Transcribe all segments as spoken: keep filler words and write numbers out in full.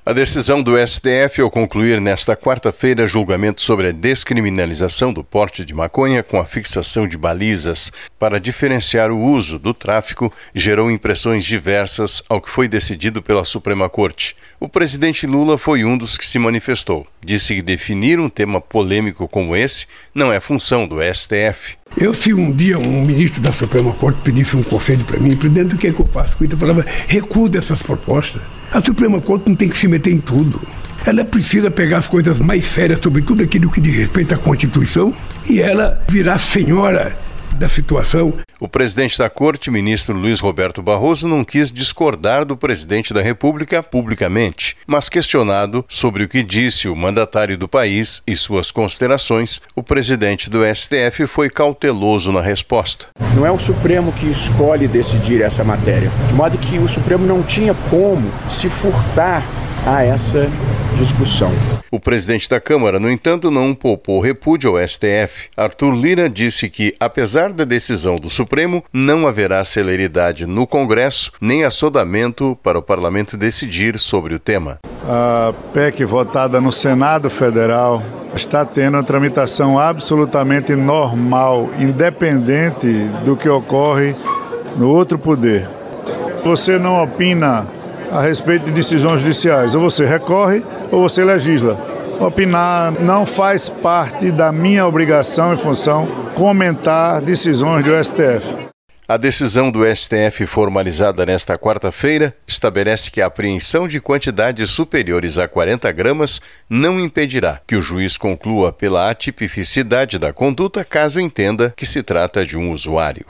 A decisão do S T F ao concluir nesta quarta-feira julgamento sobre a descriminalização do porte de maconha com a fixação de balizas para diferenciar o uso do tráfico gerou impressões diversas ao que foi decidido pela Suprema Corte. O presidente Lula foi um dos que se manifestou. Disse que definir um tema polêmico como esse não é função do S T F. Eu, se um dia um ministro da Suprema Corte pedisse um conselho para mim, presidente, o que é que eu faço com isso? Eu falava, recusa essas propostas. A Suprema Corte não tem que se meter em tudo. Ela precisa pegar as coisas mais sérias sobre tudo aquilo que diz respeito à Constituição e ela virar senhora da situação. O presidente da Corte, ministro Luiz Roberto Barroso, não quis discordar do presidente da República publicamente, mas questionado sobre o que disse o mandatário do país e suas considerações, o presidente do S T F foi cauteloso na resposta. Não é o Supremo que escolhe decidir essa matéria, de modo que o Supremo não tinha como se furtar a essa discussão. O presidente da Câmara, no entanto, não poupou repúdio ao S T F. Arthur Lira disse que, apesar da decisão do Supremo, não haverá celeridade no Congresso nem assodamento para o parlamento decidir sobre o tema. A P E C votada no Senado Federal está tendo uma tramitação absolutamente normal, independente do que ocorre no outro poder. Você não opina a respeito de decisões judiciais, ou você recorre ou você legisla. Opinar não faz parte da minha obrigação e função comentar decisões do S T F. A decisão do S T F formalizada nesta quarta-feira estabelece que a apreensão de quantidades superiores a quarenta gramas não impedirá que o juiz conclua pela atipicidade da conduta caso entenda que se trata de um usuário.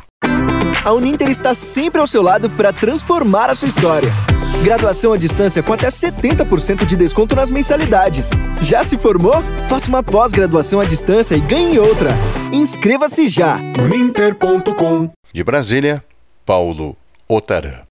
A Uninter está sempre ao seu lado para transformar a sua história. Graduação à distância com até setenta por cento de desconto nas mensalidades. Já se formou? Faça uma pós-graduação à distância e ganhe outra. Inscreva-se já! uninter ponto com. De Brasília, Paulo Otarã.